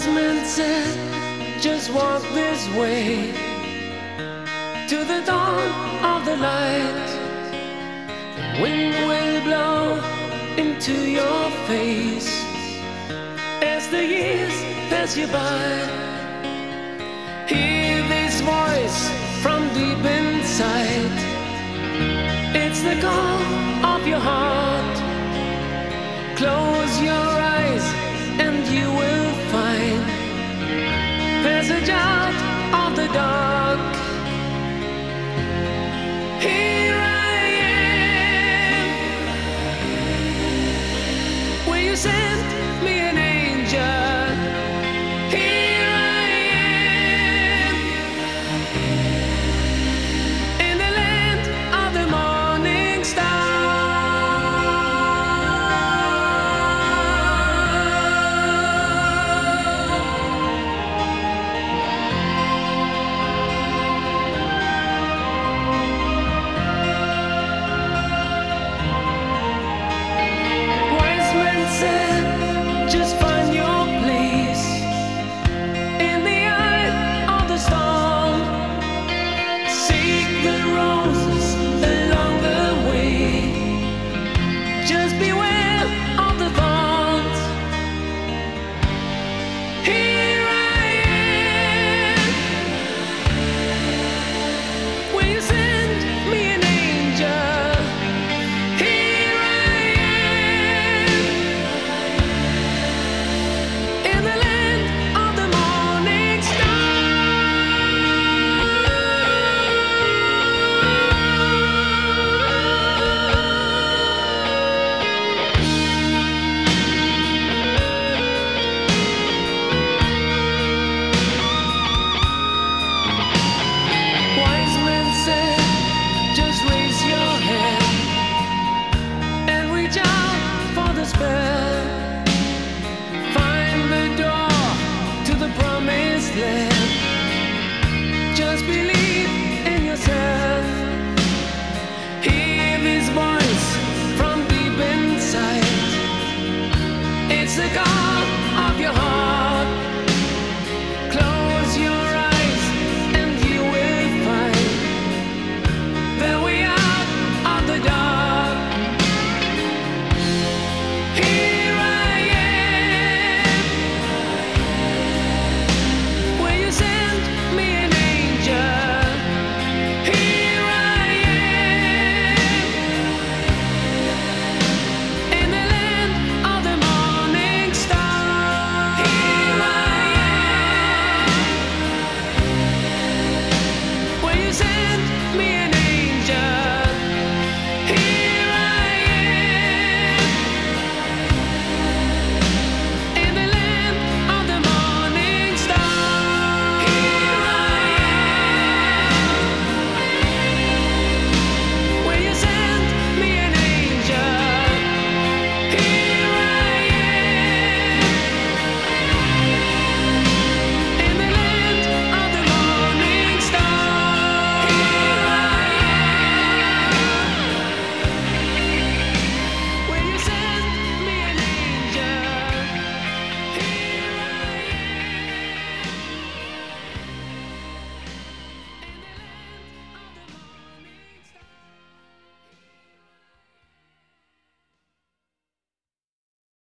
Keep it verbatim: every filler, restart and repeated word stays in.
man said, just walk this way to the dawn of the light. The wind will blow into your face as the years pass you by. Hear this voice from deep inside. It's the call of your heart. Close your eyes and you will find passage out of the dark. Here I am, where you said